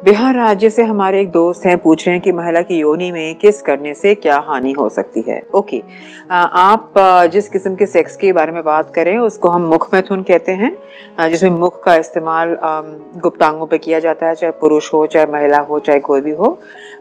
बिहार राज्य से हमारे एक दोस्त हैं, पूछ रहे हैं कि महिला की योनि में किस करने से क्या हानि हो सकती है। ओके, आप जिस किस्म के सेक्स के बारे में बात करें उसको हम मुख मैथुन कहते हैं, जिसमें मुख का इस्तेमाल गुप्तांगों पे किया जाता है, चाहे पुरुष हो चाहे महिला हो चाहे कोई भी हो।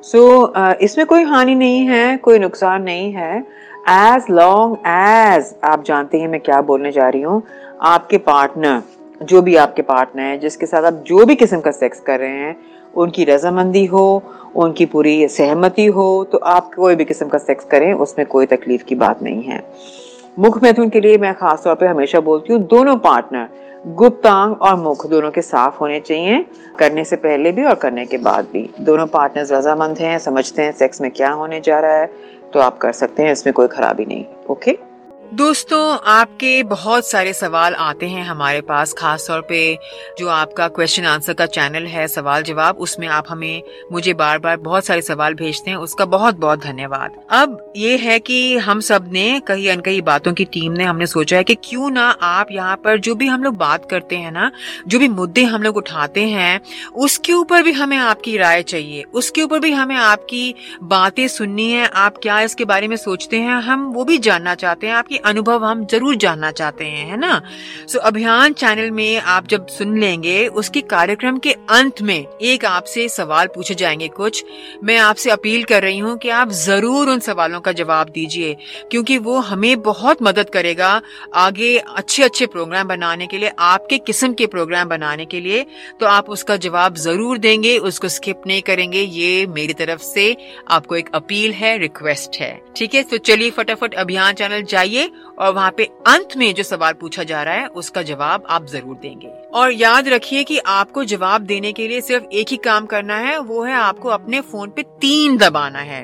इसमें कोई हानि नहीं है, कोई नुकसान नहीं है, एज लॉन्ग एज आप जानते हैं मैं क्या बोलने जा रही हूँ। आपके पार्टनर, जो भी आपके पार्टनर है जिसके साथ आप जो भी किस्म का सेक्स कर रहे हैं, उनकी रजामंदी हो, उनकी पूरी सहमति हो, तो आप कोई भी किस्म का सेक्स करें, उसमें कोई तकलीफ की बात नहीं है। मुख मैथुन के लिए मैं खास तौर पे हमेशा बोलती हूँ दोनों पार्टनर गुप्तांग और मुख दोनों के साफ होने चाहिए, करने से पहले भी और करने के बाद भी। दोनों पार्टनर्स रजामंद हैं, समझते हैं सेक्स में क्या होने जा रहा है, तो आप कर सकते हैं, इसमें कोई खराबी नहीं। ओके दोस्तों, आपके बहुत सारे सवाल आते हैं हमारे पास, खास तौर पे जो आपका क्वेश्चन आंसर का चैनल है सवाल जवाब, उसमें आप मुझे बार बार बहुत सारे सवाल भेजते हैं, उसका बहुत बहुत धन्यवाद। अब ये है कि हम सब ने कई अनकई बातों की टीम ने हमने सोचा है कि क्यों ना आप यहाँ पर जो भी हम लोग बात करते हैं ना, जो भी मुद्दे हम लोग उठाते हैं, उसके ऊपर भी हमें आपकी राय चाहिए, उसके ऊपर भी हमें आपकी बातें सुननी है। आप क्या इसके बारे में सोचते हैं, हम वो भी जानना चाहते हैं, आपकी अनुभव हम जरूर जानना चाहते हैं, है ना। अभियान चैनल में आप जब सुन लेंगे, उसके कार्यक्रम के अंत में एक आपसे सवाल पूछे जाएंगे कुछ। मैं आपसे अपील कर रही हूँ कि आप जरूर उन सवालों का जवाब दीजिए, क्योंकि वो हमें बहुत मदद करेगा आगे अच्छे अच्छे प्रोग्राम बनाने के लिए, आपके किस्म के प्रोग्राम बनाने के लिए। तो आप उसका जवाब जरूर देंगे, उसको स्किप नहीं करेंगे। ये मेरी तरफ से आपको एक अपील है, रिक्वेस्ट है, ठीक है। तो चलिए फटाफट अभियान चैनल जाइए और वहाँ पे अंत में जो सवाल पूछा जा रहा है उसका जवाब आप जरूर देंगे। और याद रखिए कि आपको जवाब देने के लिए सिर्फ एक ही काम करना है, वो है आपको अपने फोन पे 3 दबाना है।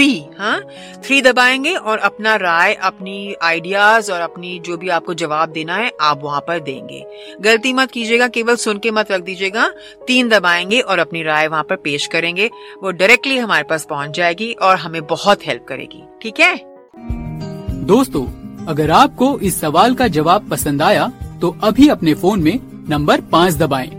3 दबाएंगे और अपना राय, अपनी आइडियाज और अपनी जो भी आपको जवाब देना है आप वहाँ पर देंगे। गलती मत कीजिएगा, केवल सुन के मत रख दीजिएगा। 3 दबाएंगे और अपनी राय वहाँ पर पेश करेंगे, वो डायरेक्टली हमारे पास पहुँच जाएगी और हमें बहुत हेल्प करेगी, ठीक है दोस्तों। अगर आपको इस सवाल का जवाब पसंद आया तो अभी अपने फोन में नंबर 5 दबाएं।